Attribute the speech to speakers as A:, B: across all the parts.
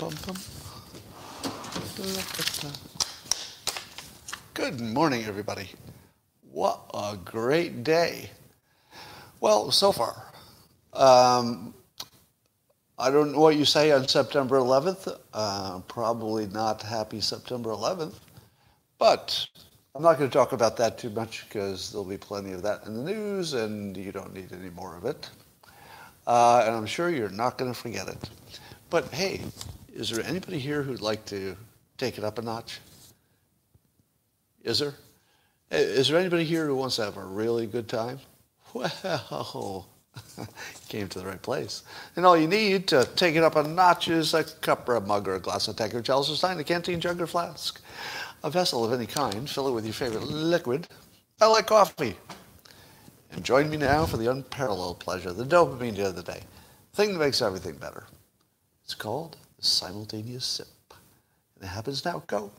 A: bum, bum. Good morning, everybody. What a great day. Well, so far. I don't know what you say on September 11th. Probably not happy September 11th. But I'm not going to talk about that too much because there'll be plenty of that in the news and you don't need any more of it. And I'm sure you're not going to forget it. But hey, is there anybody here who'd like to take it up a notch? Is there? Is there anybody here who wants to have a really good time? Well, came to the right place. And all you need to take it up a notch is a cup or a mug or a glass of tanker, chalice or stein, a canteen, jug or flask. A vessel of any kind, fill it with your favorite liquid. I like coffee. And join me now for the unparalleled pleasure, the dopamine of the day, the thing that makes everything better. It's called the simultaneous sip. And it happens now. Go.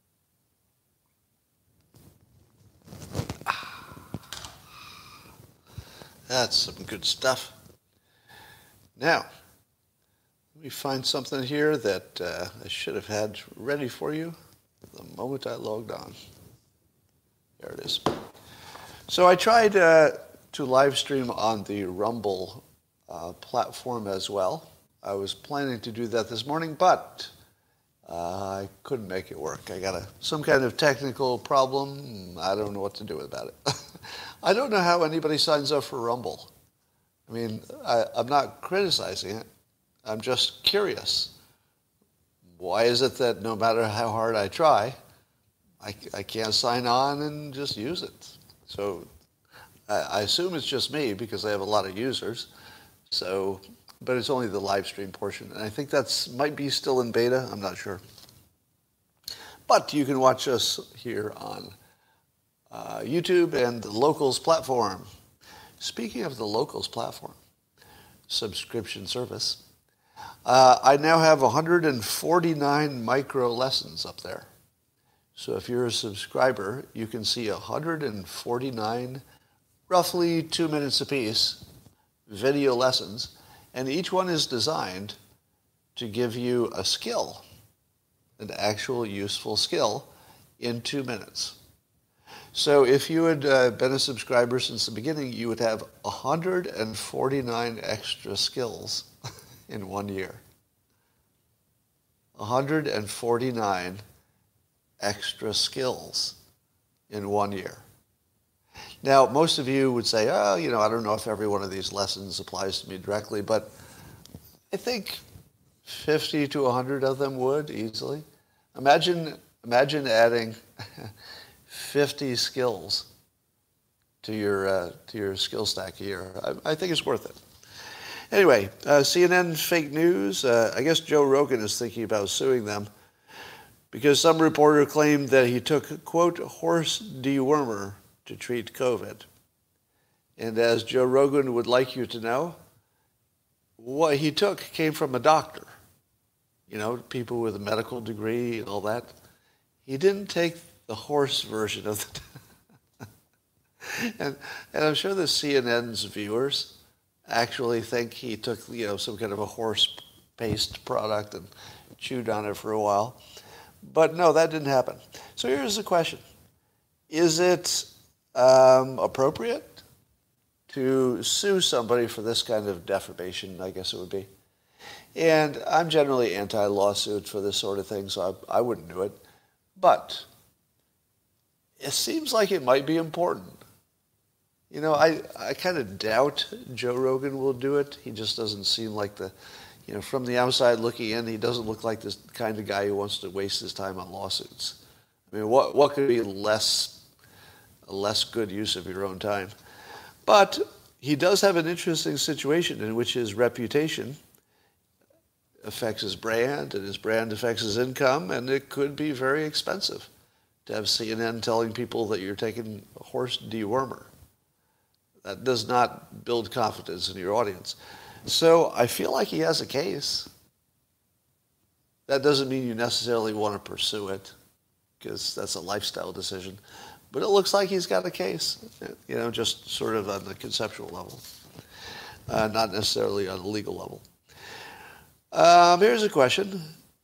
A: That's some good stuff. Now, let me find something here that I should have had ready for you the moment I logged on. There it is. So I tried to live stream on the Rumble platform as well. I was planning to do that this morning, but I couldn't make it work. I got some kind of technical problem. I don't know what to do about it. I don't know how anybody signs up for Rumble. I mean, I'm not criticizing it. I'm just curious. Why is it that no matter how hard I try, I can't sign on and just use it? So I assume it's just me because I have a lot of users. So, but it's only the live stream portion. And I think that's might be still in beta. I'm not sure. But you can watch us here on YouTube and the Locals platform. Speaking of the Locals platform, subscription service, I now have 149 micro lessons up there. So if you're a subscriber, you can see 149, roughly 2 minutes apiece, video lessons, and each one is designed to give you a skill, an actual useful skill, in 2 minutes. So if you had been a subscriber since the beginning, you would have 149 extra skills in 1 year. 149 extra skills in 1 year. Now, most of you would say, oh, I don't know if every one of these lessons applies to me directly, but I think 50 to 100 of them would easily. Imagine adding 50 skills to your skill stack a year. I think it's worth it. Anyway, CNN fake news. I guess Joe Rogan is thinking about suing them because some reporter claimed that he took, quote, horse dewormer to treat COVID. And as Joe Rogan would like you to know, what he took came from a doctor. People with a medical degree and all that. He didn't take the horse version of it. and I'm sure the CNN's viewers actually think he took, some kind of a horse paste product and chewed on it for a while. But no, that didn't happen. So here's the question. Is it appropriate to sue somebody for this kind of defamation, I guess it would be? And I'm generally anti-lawsuit for this sort of thing, so I wouldn't do it. But it seems like it might be important. I kind of doubt Joe Rogan will do it. He just doesn't seem like from the outside looking in, he doesn't look like this kind of guy who wants to waste his time on lawsuits. I mean, what could be a less good use of your own time? But he does have an interesting situation in which his reputation affects his brand, and his brand affects his income, and it could be very expensive to have CNN telling people that you're taking a horse dewormer. That does not build confidence in your audience. So I feel like he has a case. That doesn't mean you necessarily want to pursue it, because that's a lifestyle decision. But it looks like he's got a case, just sort of on the conceptual level, not necessarily on a legal level. Here's a question.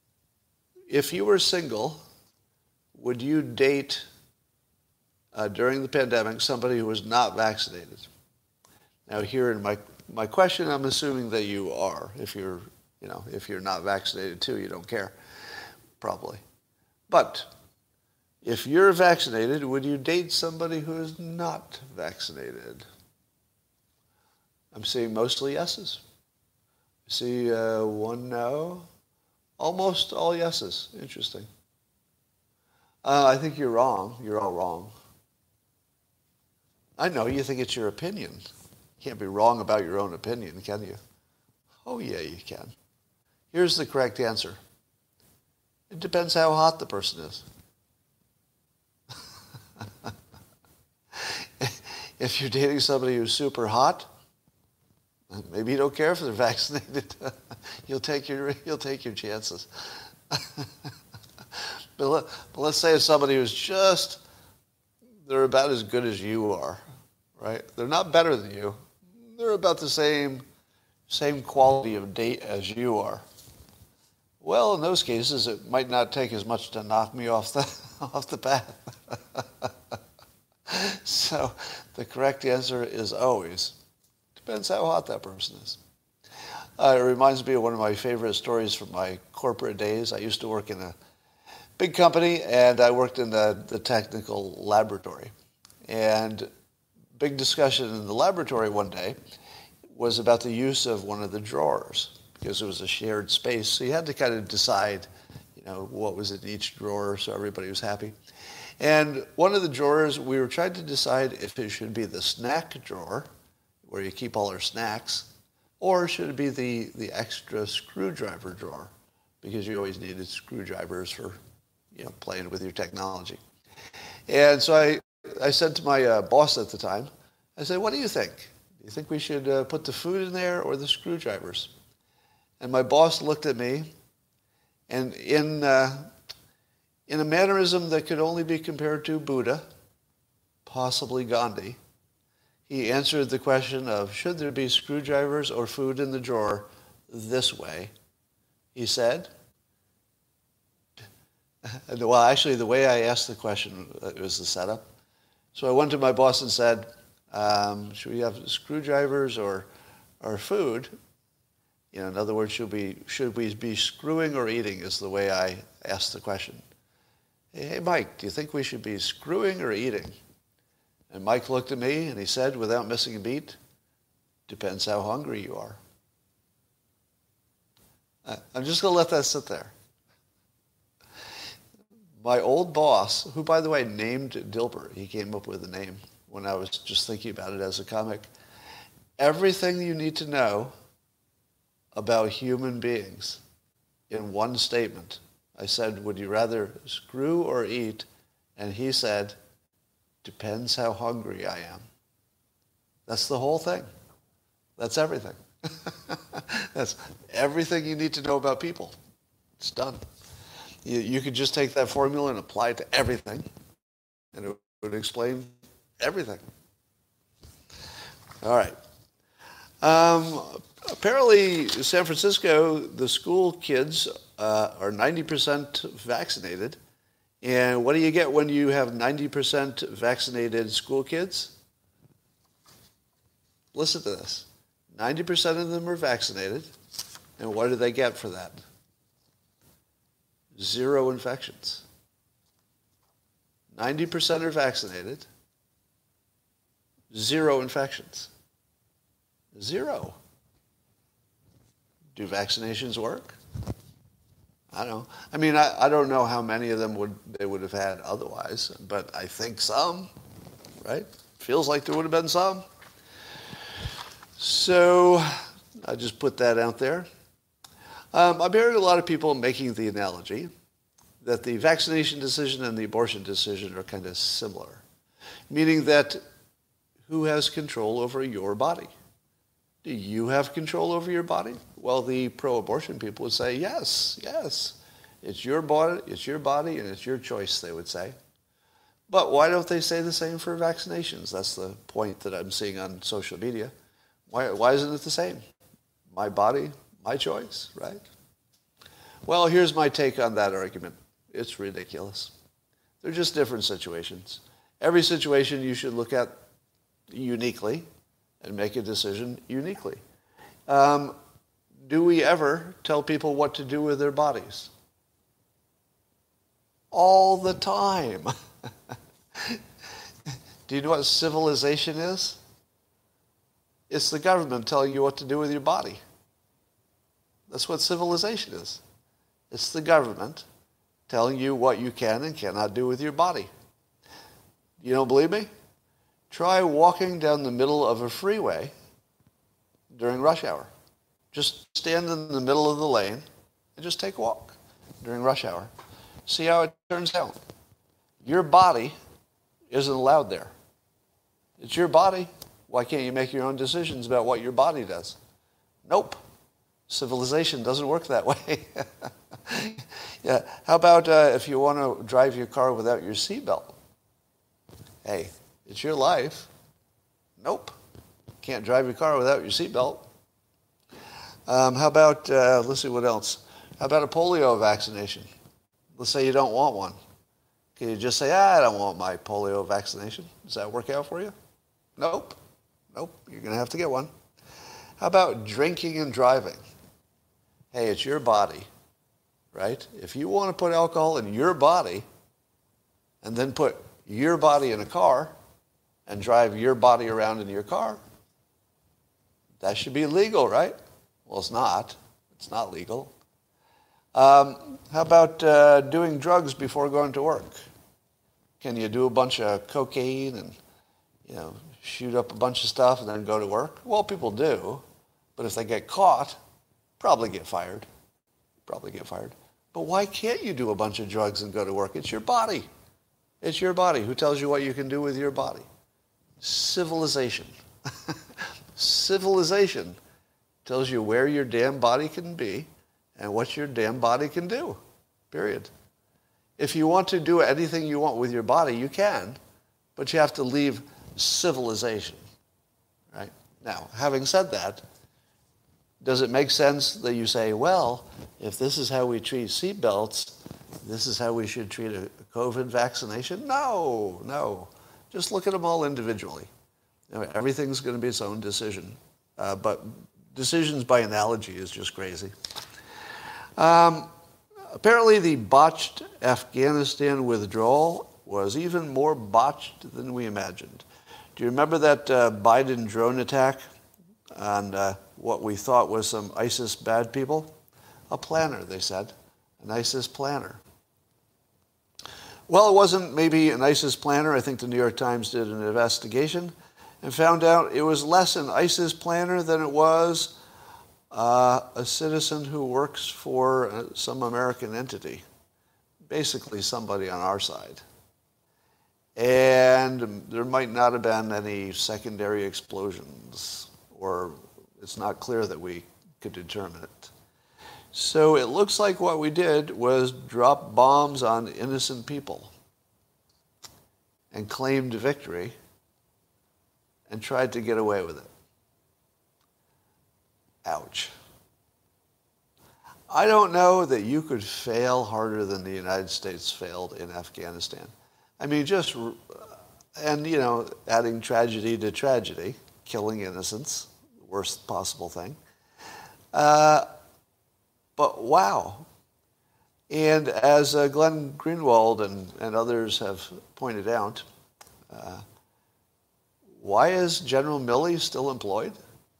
A: if you were single, would you date during the pandemic somebody who was not vaccinated? Now, here in my question, I'm assuming that you are. If you're not vaccinated too, you don't care, probably. But if you're vaccinated, would you date somebody who is not vaccinated? I'm seeing mostly yeses. I see one no. Almost all yeses. Interesting. I think you're wrong. You're all wrong. I know you think it's your opinion. You can't be wrong about your own opinion, can you? Oh, yeah, you can. Here's the correct answer. It depends how hot the person is. If you're dating somebody who's super hot, maybe you don't care if they're vaccinated. You'll take your chances. But let's say it's somebody who's they're about as good as you are, right? They're not better than you. They're about the same quality of date as you are. Well, in those cases, it might not take as much to knock me off the path. So the correct answer is always, depends how hot that person is. It reminds me of one of my favorite stories from my corporate days. I used to work in a big company, and I worked in the technical laboratory. And big discussion in the laboratory one day was about the use of one of the drawers, because it was a shared space. So you had to kind of decide, what was in each drawer so everybody was happy. And one of the drawers, we were trying to decide if it should be the snack drawer, where you keep all our snacks, or should it be the extra screwdriver drawer, because you always needed screwdrivers for playing with your technology. And so I said to my boss at the time, I said, what do you think? Do you think we should put the food in there or the screwdrivers? And my boss looked at me, and in a mannerism that could only be compared to Buddha, possibly Gandhi, he answered the question of, should there be screwdrivers or food in the drawer, this way. He said, well, actually, the way I asked the question was the setup. So I went to my boss and said, should we have screwdrivers or food? In other words, should we be screwing or eating is the way I asked the question. Hey, Mike, do you think we should be screwing or eating? And Mike looked at me and he said, without missing a beat, depends how hungry you are. I'm just going to let that sit there. My old boss, who, by the way, named Dilbert, he came up with the name when I was just thinking about it as a comic. Everything you need to know about human beings in one statement. I said, would you rather screw or eat? And he said, depends how hungry I am. That's the whole thing. That's everything. That's everything you need to know about people. It's done. You could just take that formula and apply it to everything, and it would explain everything. All right. Apparently, San Francisco, the school kids are 90% vaccinated. And what do you get when you have 90% vaccinated school kids? Listen to this. 90% of them are vaccinated. And what do they get for that? 0 infections. 90% are vaccinated. 0 infections. 0. Do vaccinations work? I don't know. I mean, I don't know how many of them they would have had otherwise, but I think some, right? Feels like there would have been some. So I just put that out there. I'm hearing a lot of people making the analogy that the vaccination decision and the abortion decision are kind of similar, meaning that who has control over your body? Do you have control over your body? Well, the pro-abortion people would say, yes. It's your body, and it's your choice, they would say. But why don't they say the same for vaccinations? That's the point that I'm seeing on social media. Why isn't it the same? My body, my choice, right? Well, here's my take on that argument. It's ridiculous. They're just different situations. Every situation you should look at uniquely and make a decision uniquely. Do we ever tell people what to do with their bodies? All the time. Do you know what civilization is? It's the government telling you what to do with your body. That's what civilization is. It's the government telling you what you can and cannot do with your body. You don't believe me? Try walking down the middle of a freeway during rush hour. Just stand in the middle of the lane and just take a walk during rush hour. See how it turns out. Your body isn't allowed there. It's your body. Why can't you make your own decisions about what your body does? Nope. Civilization doesn't work that way. Yeah. How about if you want to drive your car without your seatbelt? Hey, it's your life. Nope. Can't drive your car without your seatbelt. How about, let's see what else. How about a polio vaccination? Let's say you don't want one. Can you just say, I don't want my polio vaccination? Does that work out for you? Nope. Nope. You're going to have to get one. How about drinking and driving? Hey, it's your body, right? If you want to put alcohol in your body and then put your body in a car and drive your body around in your car, that should be legal, right? Well, it's not. It's not legal. How about doing drugs before going to work? Can you do a bunch of cocaine and, shoot up a bunch of stuff and then go to work? Well, people do. But if they get caught, probably get fired. Probably get fired. But why can't you do a bunch of drugs and go to work? It's your body. It's your body. Who tells you what you can do with your body? Civilization. Civilization tells you where your damn body can be and what your damn body can do. Period. If you want to do anything you want with your body, you can, but you have to leave civilization. Right? Now, having said that, does it make sense that you say, well, if this is how we treat seatbelts, this is how we should treat a COVID vaccination? No, no. Just look at them all individually. Everything's going to be its own decision. But decisions by analogy is just crazy. Apparently the botched Afghanistan withdrawal was even more botched than we imagined. Do you remember that Biden drone attack on what we thought was some ISIS bad people? A planner, they said. An ISIS planner. Well, it wasn't maybe an ISIS planner. I think the New York Times did an investigation and found out it was less an ISIS planner than it was a citizen who works for some American entity, basically somebody on our side. And there might not have been any secondary explosions, or it's not clear that we could determine it. So it looks like what we did was drop bombs on innocent people and claimed victory and tried to get away with it. Ouch. I don't know that you could fail harder than the United States failed in Afghanistan. I mean, adding tragedy to tragedy, killing innocents, worst possible thing. But wow. And as Glenn Greenwald and others have pointed out, why is General Milley still employed?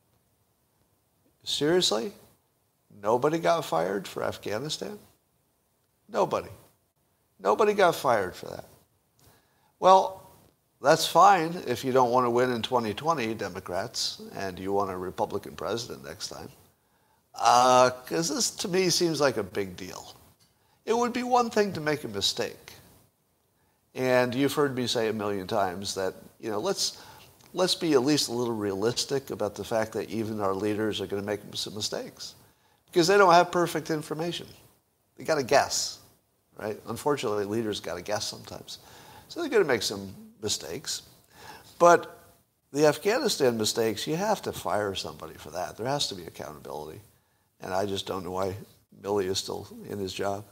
A: Seriously? Nobody got fired for Afghanistan? Nobody. Nobody got fired for that. Well, that's fine if you don't want to win in 2020, Democrats, and you want a Republican president next time. Because this, to me, seems like a big deal. It would be one thing to make a mistake. And you've heard me say a million times that, let's be at least a little realistic about the fact that even our leaders are going to make some mistakes. Because they don't have perfect information. They got to guess, right? Unfortunately, leaders got to guess sometimes. So they're going to make some mistakes. But the Afghanistan mistakes, you have to fire somebody for that. There has to be accountability. And I just don't know why Milley is still in his job.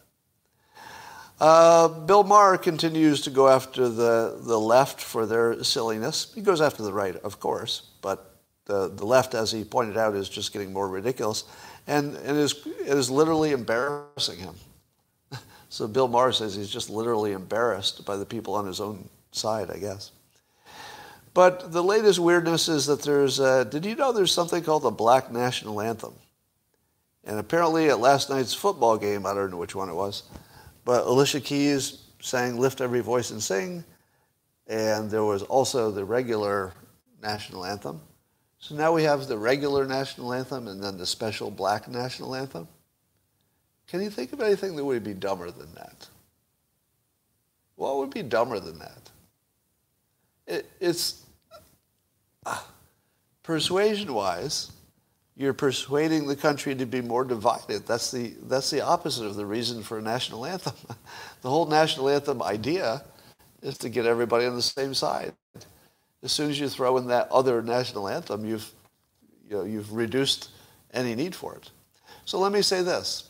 A: Bill Maher continues to go after the left for their silliness. He goes after the right, of course, but the left, as he pointed out, is just getting more ridiculous and it is literally embarrassing him. So Bill Maher says he's just literally embarrassed by the people on his own side, I guess. But the latest weirdness is that did you know there's something called the Black National Anthem? And apparently at last night's football game, I don't know which one it was, but Alicia Keys sang Lift Every Voice and Sing, and there was also the regular national anthem. So now we have the regular national anthem and then the special Black national anthem. Can you think of anything that would be dumber than that? What would be dumber than that? It's persuasion-wise, you're persuading the country to be more divided. That's the opposite of the reason for a national anthem. The whole national anthem idea is to get everybody on the same side. As soon as you throw in that other national anthem, you've reduced any need for it. So let me say this.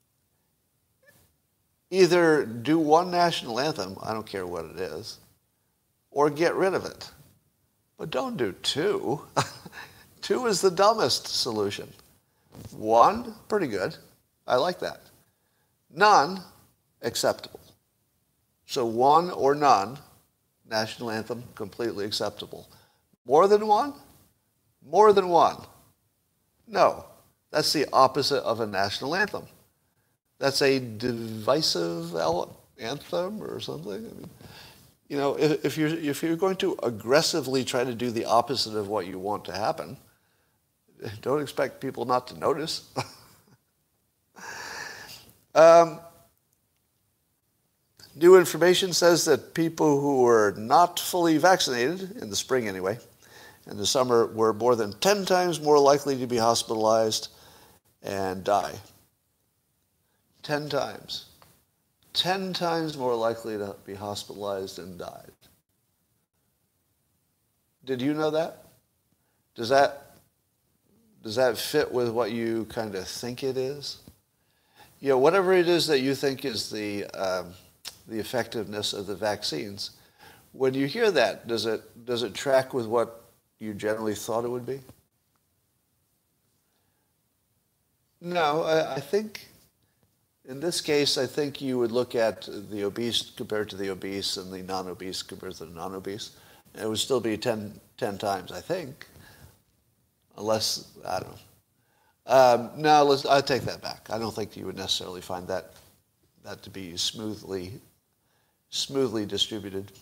A: Either do one national anthem, I don't care what it is, or get rid of it. But don't do two. Two is the dumbest solution. One, pretty good. I like that. None, acceptable. So one or none, national anthem, completely acceptable. More than one? More than one. No, that's the opposite of a national anthem. That's a divisive anthem or something. I mean, if you're going to aggressively try to do the opposite of what you want to happen, don't expect people not to notice. New information says that people who were not fully vaccinated, in the spring anyway, in the summer, were more than 10 times more likely to be hospitalized and die. 10 times. 10 times more likely to be hospitalized and died. Did you know that? Does that fit with what you kind of think it is? Whatever it is that you think is the effectiveness of the vaccines, when you hear that, does it track with what you generally thought it would be? No, I think in this case, I think you would look at the obese compared to the obese and the non-obese compared to the non-obese. And it would still be 10 times, I think. Unless, I don't know. No, I take that back. I don't think you would necessarily find that to be smoothly distributed.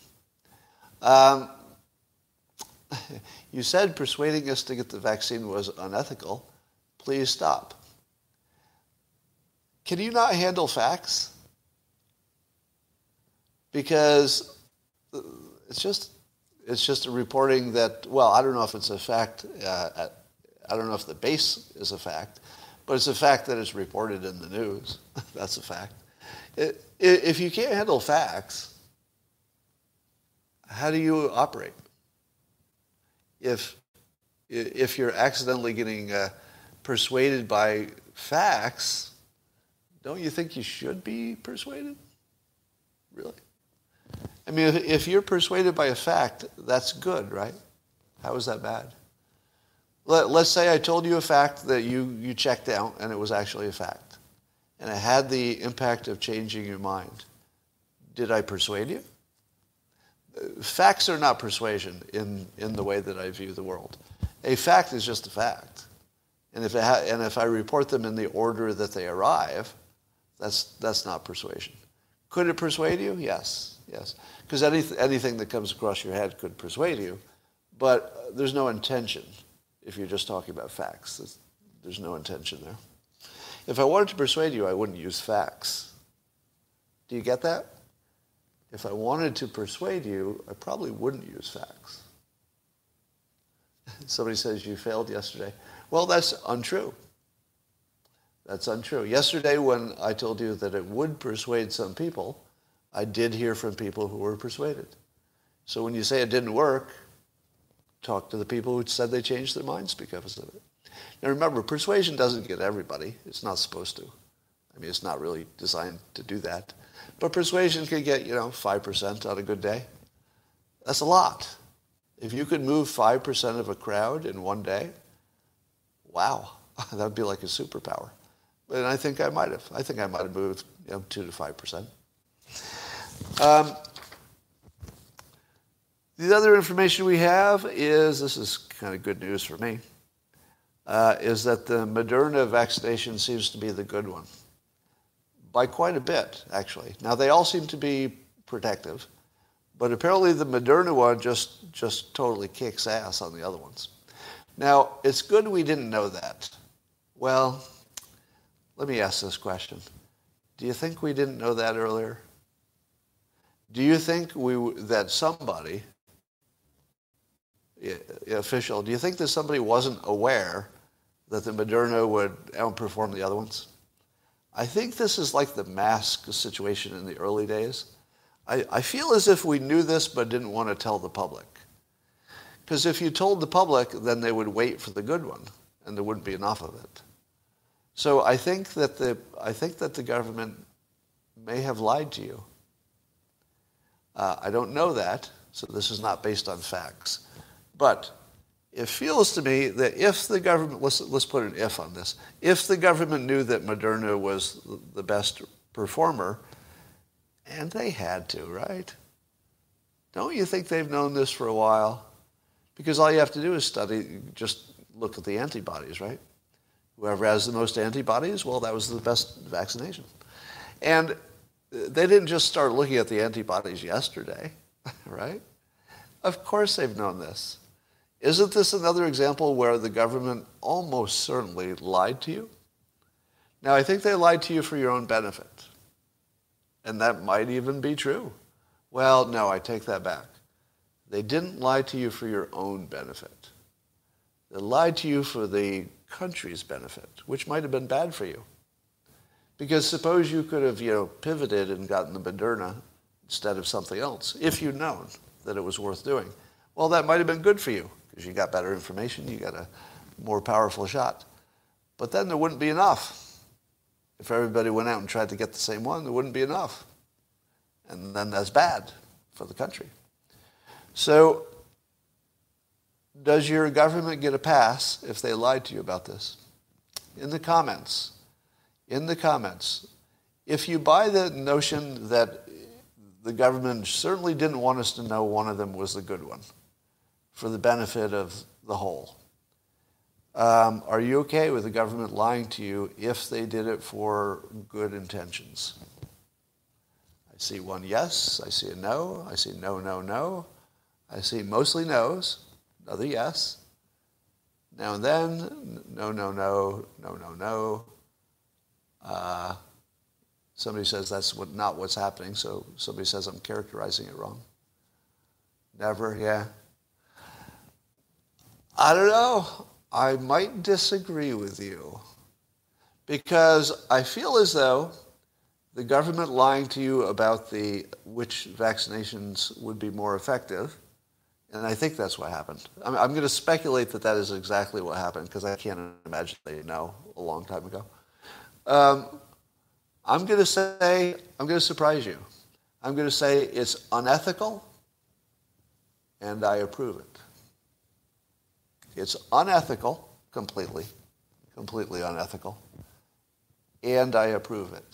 A: You said persuading us to get the vaccine was unethical. Please stop. Can you not handle facts? Because it's just a reporting that, well, I don't know if it's a fact. I don't know if the base is a fact, but it's a fact that it's reported in the news. That's a fact. If you can't handle facts, how do you operate? If you're accidentally getting persuaded by facts, don't you think you should be persuaded? Really? I mean, if you're persuaded by a fact, that's good, right? How is that bad? Let's say I told you a fact that you checked out and it was actually a fact. And it had the impact of changing your mind. Did I persuade you? Facts are not persuasion in the way that I view the world. A fact is just a fact. And if I report them in the order that they arrive, that's not persuasion. Could it persuade you? Yes. Because anything that comes across your head could persuade you, but there's no intention if you're just talking about facts. There's no intention there. If I wanted to persuade you, I wouldn't use facts. Do you get that? If I wanted to persuade you, I probably wouldn't use facts. Somebody says you failed yesterday. Well, that's untrue. That's untrue. Yesterday, when I told you that it would persuade some people, I did hear from people who were persuaded. So when you say it didn't work, talk to the people who said they changed their minds because of it. Now remember, persuasion doesn't get everybody. It's not supposed to. I mean, it's not really designed to do that. But persuasion can get, 5% on a good day. That's a lot. If you could move 5% of a crowd in one day, wow, that would be like a superpower. And I think I might have. I think I might have moved 2 to 5%. The other information we have is, this is kind of good news for me, is that the Moderna vaccination seems to be the good one. By quite a bit, actually. Now, they all seem to be protective, but apparently the Moderna one just totally kicks ass on the other ones. Now, it's good we didn't know that. Well, let me ask this question. Do you think we didn't know that earlier? Do you think that somebody, official, do you think that somebody wasn't aware that the Moderna would outperform the other ones? I think this is like the mask situation in the early days. I feel as if we knew this but didn't want to tell the public. Because if you told the public, then they would wait for the good one, and there wouldn't be enough of it. So I think that the government may have lied to you. I don't know that, so this is not based on facts. But it feels to me that if the government, let's put an if on this, if the government knew that Moderna was the best performer, and they had to, right? Don't you think they've known this for a while? Because all you have to do is just look at the antibodies, right? Whoever has the most antibodies, well, that was the best vaccination. And they didn't just start looking at the antibodies yesterday, right? Of course they've known this. Isn't this another example where the government almost certainly lied to you? Now, I think they lied to you for your own benefit. And that might even be true. Well, no, I take that back. They didn't lie to you for your own benefit. They lied to you for the country's benefit, which might have been bad for you. Because suppose you could have, pivoted and gotten the Moderna instead of something else, if you'd known that it was worth doing. Well, that might have been good for you, because you got better information, you got a more powerful shot. But then there wouldn't be enough. If everybody went out and tried to get the same one, there wouldn't be enough. And then that's bad for the country. So, does your government get a pass if they lied to you about this? In the comments. If you buy the notion that the government certainly didn't want us to know one of them was the good one for the benefit of the whole, are you okay with the government lying to you if they did it for good intentions? I see one yes, I see a no, I see no, no, no. I see mostly no's, another yes. Now and then, no, no, no, no, no, no. Somebody says that's not what's happening, so somebody says I'm characterizing it wrong. Never, yeah. I don't know. I might disagree with you because I feel as though the government lying to you about which vaccinations would be more effective, and I think that's what happened. I'm going to speculate that is exactly what happened because I can't imagine they know a long time ago. I'm going to surprise you. I'm going to say it's unethical, and I approve it. It's unethical, completely unethical, and I approve it.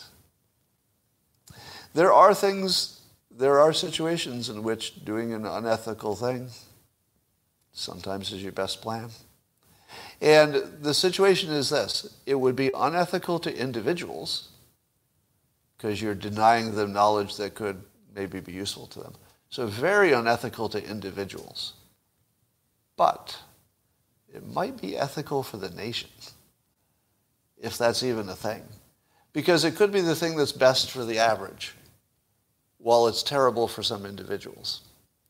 A: There are situations in which doing an unethical thing sometimes is your best plan. And the situation is this. It would be unethical to individuals because you're denying them knowledge that could maybe be useful to them. So very unethical to individuals. But it might be ethical for the nation, if that's even a thing. Because it could be the thing that's best for the average, while it's terrible for some individuals.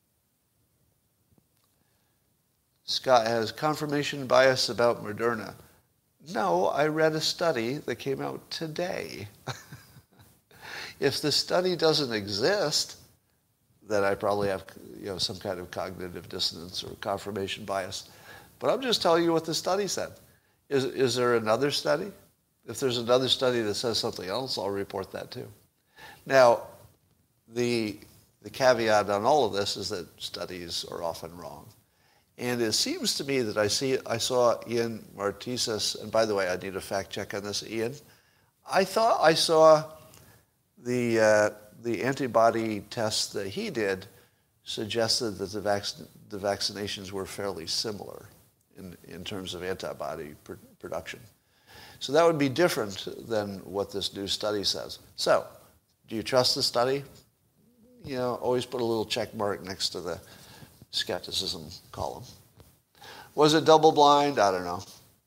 A: Scott has confirmation bias about Moderna. No, I read a study that came out today. If the study doesn't exist, then I probably have some kind of cognitive dissonance or confirmation bias. But I'm just telling you what the study said. Is there another study? If there's another study that says something else, I'll report that too. Now, the caveat on all of this is that studies are often wrong. And it seems to me that I saw Ian Martisis, and by the way, I need a fact check on this, Ian. I thought I saw the antibody tests that he did suggested that the vaccinations were fairly similar in terms of antibody production. So that would be different than what this new study says. So, do you trust the study? Always put a little check mark next to the skepticism column. Was it double blind? I don't know.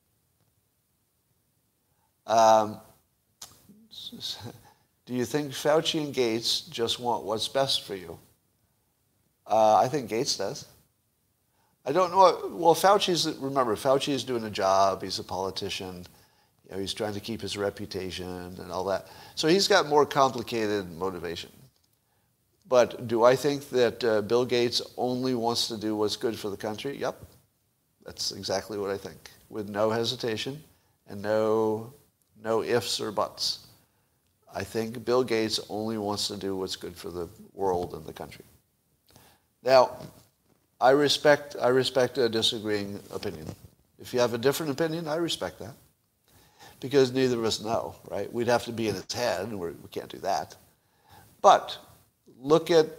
A: Do you think Fauci and Gates just want what's best for you? I think Gates does. I don't know. Well, Fauci is doing a job. He's a politician. He's trying to keep his reputation and all that. So he's got more complicated motivation. But do I think that Bill Gates only wants to do what's good for the country? Yep. That's exactly what I think, with no hesitation and no ifs or buts. I think Bill Gates only wants to do what's good for the world and the country. Now, I respect a disagreeing opinion. If you have a different opinion, I respect that. Because neither of us know, right? We'd have to be in his head, and we can't do that. But look at,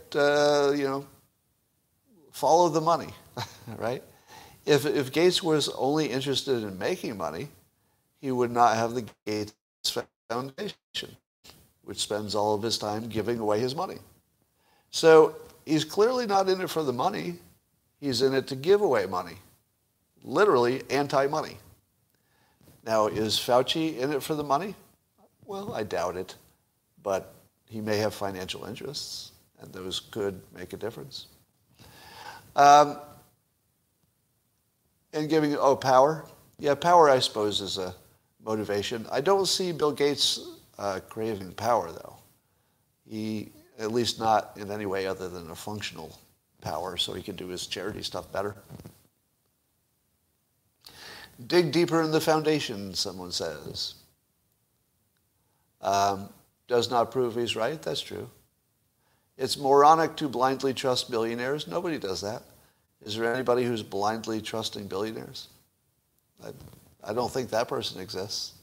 A: follow the money, right? If Gates was only interested in making money, he would not have the Gates Foundation, which spends all of his time giving away his money. So he's clearly not in it for the money. He's in it to give away money. Literally anti-money. Now, is Fauci in it for the money? Well, I doubt it. But he may have financial interests, and those could make a difference. And giving, power. Yeah, power, I suppose, is a motivation. I don't see Bill Gates craving power, though. At least not in any way other than a functional power, so he can do his charity stuff better. Dig deeper in the foundation, someone says. Does not prove he's right. That's true. It's moronic to blindly trust billionaires. Nobody does that. Is there anybody who's blindly trusting billionaires? I don't think that person exists.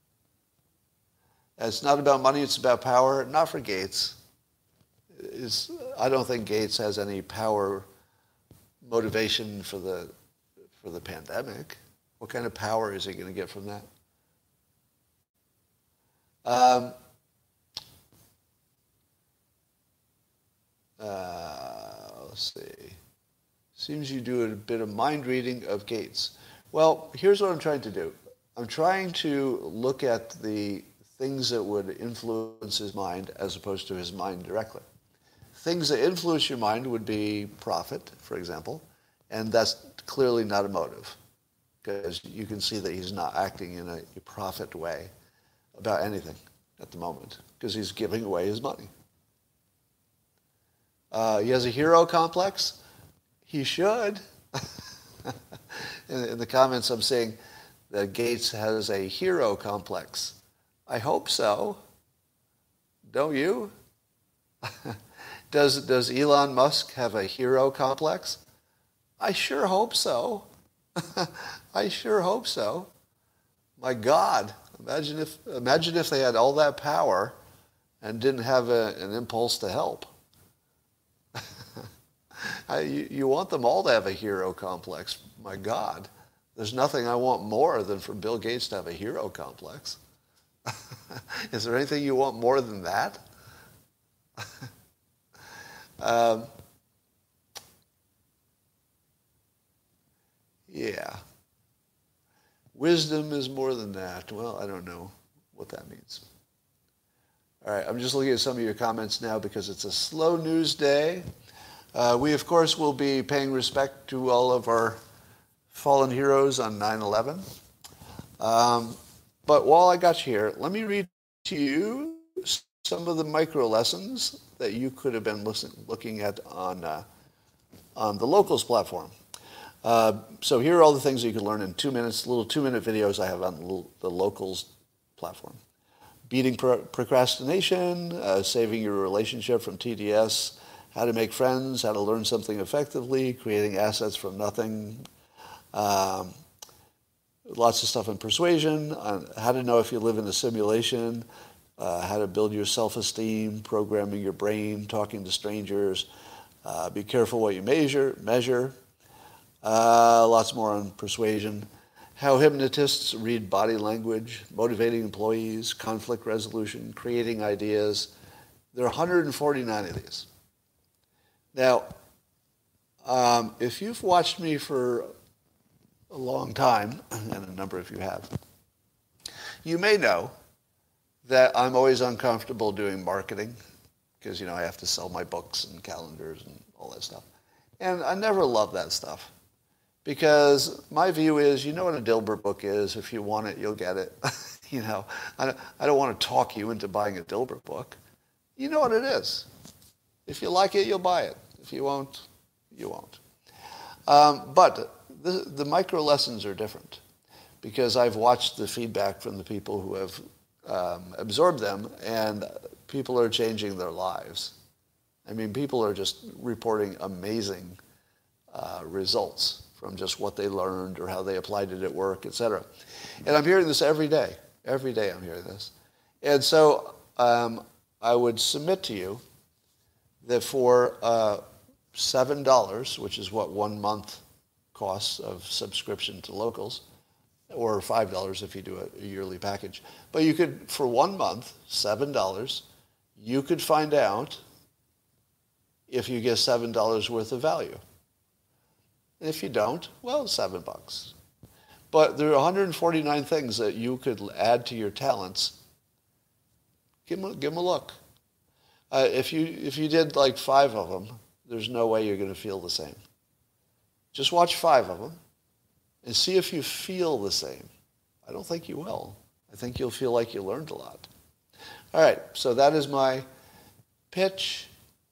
A: It's not about money, it's about power. Not for Gates. I don't think Gates has any power motivation for the pandemic. What kind of power is he going to get from that? Let's see. Seems you do a bit of mind reading of Gates. Well, here's what I'm trying to do. I'm trying to look at the things that would influence his mind as opposed to his mind directly. Things that influence your mind would be profit, for example, and that's clearly not a motive, because you can see that he's not acting in a profit way about anything at the moment, because he's giving away his money. He has a hero complex. He should. In the comments, I'm saying that Gates has a hero complex. I hope so. Don't you? Does Elon Musk have a hero complex? I sure hope so. I sure hope so. My God, imagine if they had all that power and didn't have an impulse to help. You want them all to have a hero complex. My God, there's nothing I want more than for Bill Gates to have a hero complex. Is there anything you want more than that? Yeah. Wisdom is more than that. Well, I don't know what that means. All right, I'm just looking at some of your comments now because it's a slow news day. We, of course, will be paying respect to all of our fallen heroes on 9/11. But while I got you here, let me read to you some of the micro lessons that you could have been looking at on the Locals platform. So here are all the things that you can learn in 2 minutes, little 2-minute videos I have on the Locals platform. Beating procrastination, saving your relationship from TDS, how to make friends, how to learn something effectively, creating assets from nothing, lots of stuff on persuasion, on how to know if you live in a simulation, how to build your self-esteem, programming your brain, talking to strangers, be careful what you measure, lots more on persuasion, how hypnotists read body language, motivating employees, conflict resolution, creating ideas. There are 149 of these. Now, if you've watched me for a long time, and a number of you have, you may know that I'm always uncomfortable doing marketing because, I have to sell my books and calendars and all that stuff. And I never love that stuff because my view is, you know what a Dilbert book is. If you want it, you'll get it. I don't want to talk you into buying a Dilbert book. You know what it is. If you like it, you'll buy it. If you won't, you won't. But the micro lessons are different because I've watched the feedback from the people who have absorbed them, and people are changing their lives. I mean, people are just reporting amazing results from just what they learned or how they applied it at work, etc. And I'm hearing this every day. Every day I'm hearing this. And so I would submit to you that for $7, which is what 1 month costs of subscription to Locals, or $5 if you do a yearly package. But you could, for 1 month, $7, you could find out if you get $7 worth of value. And if you don't, well, $7. But there are 149 things that you could add to your talents. Give them a look. If you did like 5 of them, there's no way you're going to feel the same. Just watch 5 of them and see if you feel the same. I don't think you will. I think you'll feel like you learned a lot. All right, so that is my pitch.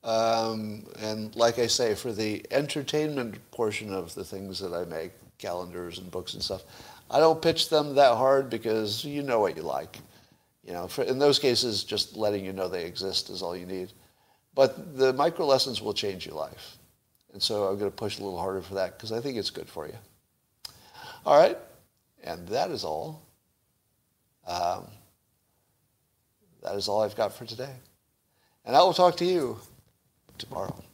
A: And like I say, for the entertainment portion of the things that I make, calendars and books and stuff, I don't pitch them that hard because you know what you like. In those cases, just letting you know they exist is all you need. But the micro lessons will change your life. And so I'm going to push a little harder for that because I think it's good for you. All right, and that is all. That is all I've got for today. And I will talk to you tomorrow.